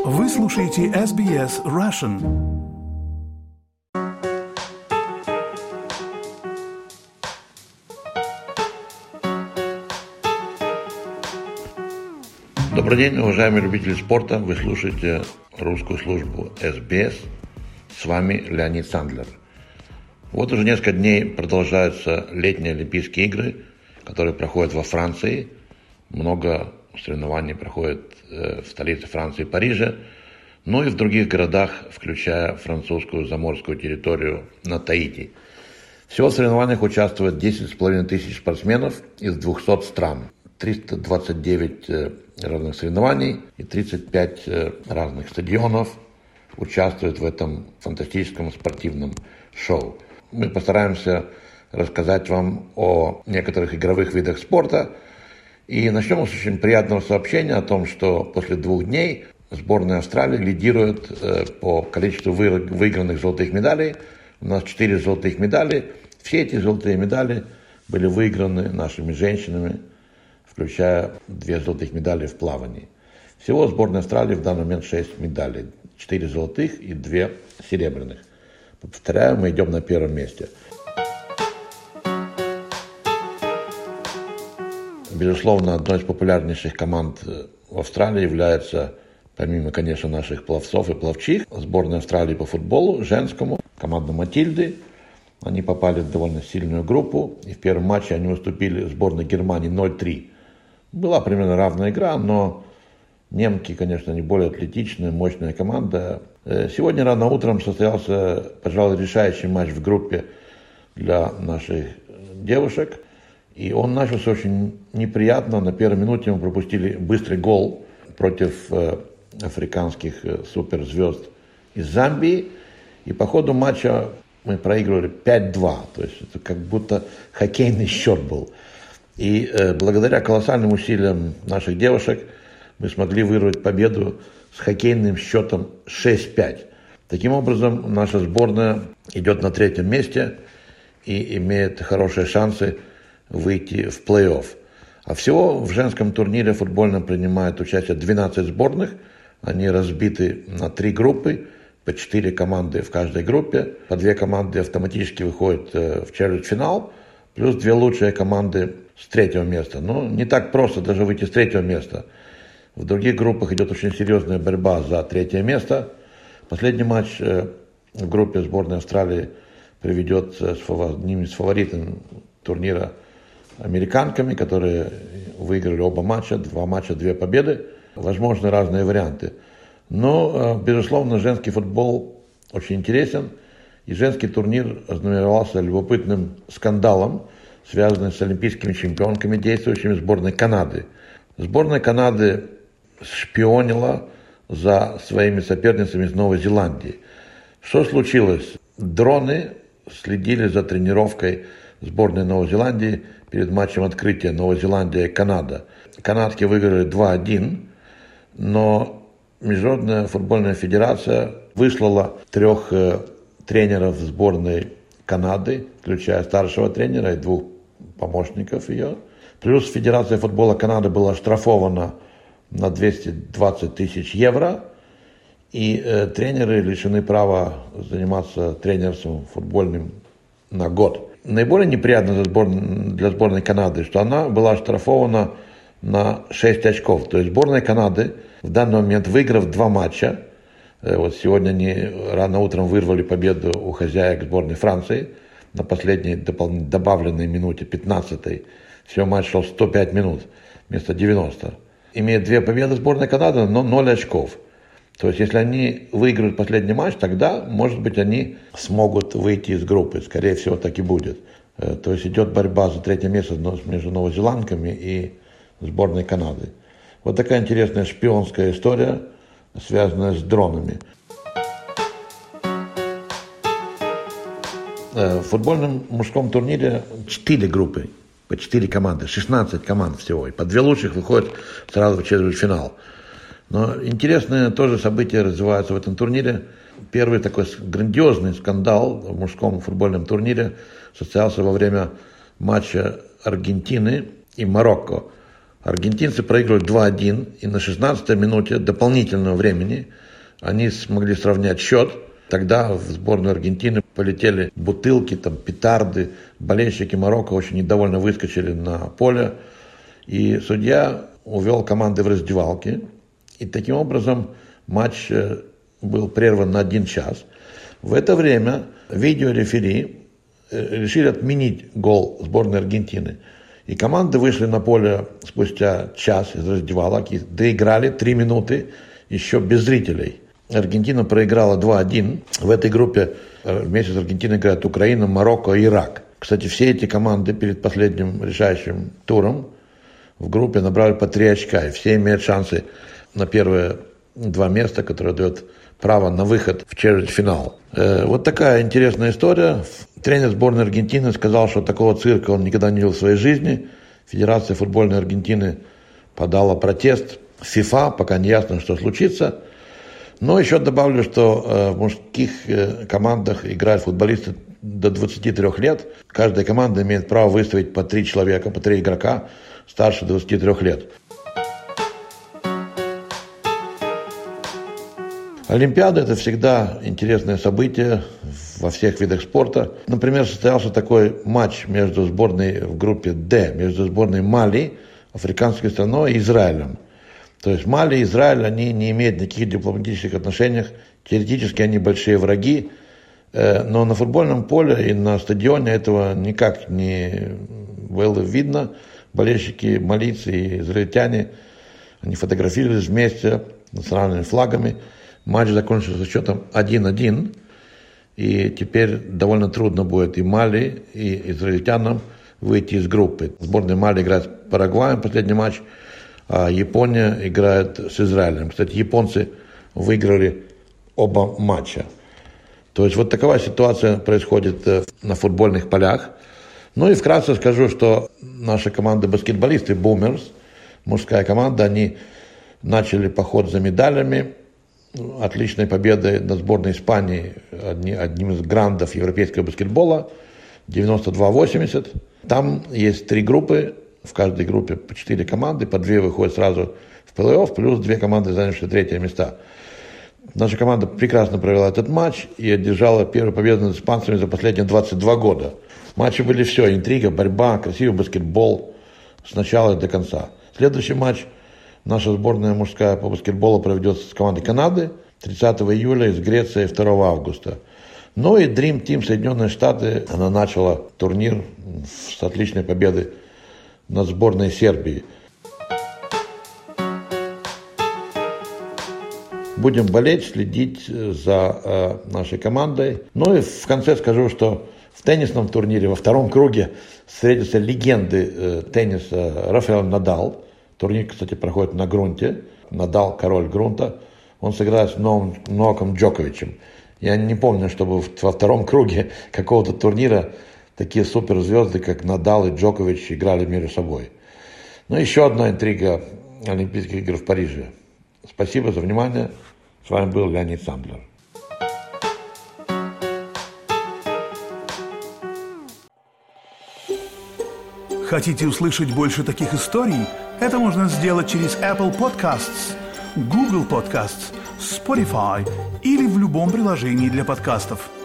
Вы слушаете SBS Russian. Добрый день, уважаемые любители спорта. Вы слушаете русскую службу SBS. С вами Леонид Сандлер. Вот уже несколько дней продолжаются летние Олимпийские игры, которые проходят во Франции. Много соревнований проходит в столице Франции, Париже, но и в других городах, включая французскую заморскую территорию на Таити. Всего в соревнованиях участвует 10,5 тысяч спортсменов из 200 стран, 329 разных соревнований и 35 разных стадионов участвуют в этом фантастическом спортивном шоу. Мы постараемся рассказать вам о некоторых игровых видах спорта. И начнем с очень приятного сообщения о том, что после 2 дней сборная Австралии лидирует по количеству выигранных золотых медалей. У нас 4 золотых медали. Все эти золотые медали были выиграны нашими женщинами, включая 2 золотых медали в плавании. Всего в сборной Австралии в данный момент 6 медалей. 4 золотых и 2 серебряных. Повторяю, мы идем на первом месте. Безусловно, одной из популярнейших команд в Австралии является, помимо, конечно, наших пловцов и пловчих, сборная Австралии по футболу, женскому, команда Матильды. Они попали в довольно сильную группу, и в первом матче они уступили сборной Германии 0-3. Была примерно равная игра, но немки, конечно, не более атлетичная, мощная команда. Сегодня рано утром состоялся, пожалуй, решающий матч в группе для наших девушек. И он начался очень неприятно. На первой минуте мы пропустили быстрый гол против африканских суперзвезд из Замбии. И по ходу матча мы проигрывали 5-2. То есть это как будто хоккейный счет был. И благодаря колоссальным усилиям наших девушек мы смогли вырвать победу с хоккейным счетом 6-5. Таким образом, наша сборная идет на 3-м месте и имеет хорошие шансы выйти в плей-офф. А всего в женском турнире футбольном принимает участие 12 сборных. Они разбиты на 3 группы, по 4 команды в каждой группе. По 2 команды автоматически выходят в четвертьфинал, плюс 2 лучшие команды с 3-го места. Но не так просто даже выйти с 3-го места. В других группах идет очень серьезная борьба за 3-е место. Последний матч в группе сборной Австралии приведет с одним из фаворитов турнира американками, которые выиграли оба матча, 2 матча, 2 победы. Возможны разные варианты. Но, безусловно, женский футбол очень интересен. И женский турнир ознаменовался любопытным скандалом, связанным с олимпийскими чемпионками, действующими в сборной Канады. Сборная Канады шпионила за своими соперницами из Новой Зеландии. Что случилось? Дроны следили за тренировкой сборной Новой Зеландии перед матчем открытия Новая Зеландия и Канада. Канадки выиграли 2-1, но Международная футбольная федерация выслала 3 тренеров сборной Канады, включая старшего тренера и 2 помощников ее. Плюс Федерация футбола Канады была оштрафована на 220 тысяч евро, и тренеры лишены права заниматься тренерством футбольным на год. Наиболее неприятно для сборной Канады, что она была оштрафована на 6 очков. То есть сборная Канады в данный момент, выиграв 2 матча, вот сегодня они рано утром вырвали победу у хозяек сборной Франции на последней добавленной минуте, 15-й. Всего матч шел 105 минут вместо 90. Имеет 2 победы сборная Канады, но 0 очков. То есть, если они выиграют последний матч, тогда, может быть, они смогут выйти из группы. Скорее всего, так и будет. То есть, идет борьба за 3-е место между новозеландками и сборной Канады. Вот такая интересная шпионская история, связанная с дронами. В футбольном мужском турнире 4 группы, по 4 команды, 16 команд всего. И по 2 лучших выходят сразу в четвертьфинал. Но интересные тоже события развиваются в этом турнире. Первый такой грандиозный скандал в мужском футбольном турнире состоялся во время матча Аргентины и Марокко. Аргентинцы проигрывали 2-1, и на 16-й минуте дополнительного времени они смогли сравнять счет. Тогда в сборную Аргентины полетели бутылки, петарды. Болельщики Марокко очень недовольно выскочили на поле. И судья увел команды в раздевалки. И таким образом матч был прерван на 1 час. В это время видеорефери решили отменить гол сборной Аргентины. И команды вышли на поле спустя час из раздевалок и доиграли 3 минуты еще без зрителей. Аргентина проиграла 2-1. В этой группе вместе с Аргентиной играют Украина, Марокко и Ирак. Кстати, все эти команды перед последним решающим туром в группе набрали по 3 очка. И все имеют шансы на первые 2 места, которые дают право на выход в четвертьфинал. Вот такая интересная история. Тренер сборной Аргентины сказал, что такого цирка он никогда не видел в своей жизни. Федерация футбольной Аргентины подала протест в ФИФА, пока не ясно, что случится. Но еще добавлю, что в мужских командах играют футболисты до 23 лет. Каждая команда имеет право выставить по 3 человека, по 3 игрока старше 23 лет. Олимпиада – это всегда интересное событие во всех видах спорта. Например, состоялся такой матч между сборной в группе «Д», между сборной Мали, африканской страной, и Израилем. То есть Мали и Израиль, они не имеют никаких дипломатических отношений, теоретически они большие враги, но на футбольном поле и на стадионе этого никак не было видно. Болельщики малийцы и израильтяне, они фотографировались вместе с национальными флагами. Матч закончился со счетом 1-1, и теперь довольно трудно будет и Мали, и израильтянам выйти из группы. Сборная Мали играет с Парагваем последний матч, а Япония играет с Израилем. Кстати, японцы выиграли оба матча. То есть вот такая ситуация происходит на футбольных полях. Ну и вкратце скажу, что наша команда баскетболисты Boomers, мужская команда, они начали поход за медалями. Отличной победой на сборной Испании, одним из грандов европейского баскетбола, 92-80. Там есть 3 группы, в каждой группе по 4 команды, по 2 выходят сразу в плей-офф, плюс 2 команды, занявшие 3 места. Наша команда прекрасно провела этот матч и одержала первую победу над испанцами за последние 22 года. Матчи были все, интрига, борьба, красивый баскетбол с начала до конца. Следующий матч наша сборная мужская по баскетболу проведет с командой Канады 30 июля, из Греции 2 августа. Ну и Dream Team Соединенные Штаты, она начала турнир с отличной победой над сборной Сербии. Будем болеть, следить за нашей командой. Ну и в конце скажу, что в теннисном турнире во 2 круге встретятся легенды тенниса Рафаэль Надал. Турнир, кстати, проходит на грунте. Надал, король грунта. Он сыграет с Новаком Джоковичем. Я не помню, чтобы во 2 круге какого-то турнира такие суперзвезды, как Надал и Джокович, играли между собой. Ну, еще одна интрига Олимпийских игр в Париже. Спасибо за внимание. С вами был Леонид Сандлер. Хотите услышать больше таких историй? Это можно сделать через Apple Podcasts, Google Podcasts, Spotify или в любом приложении для подкастов.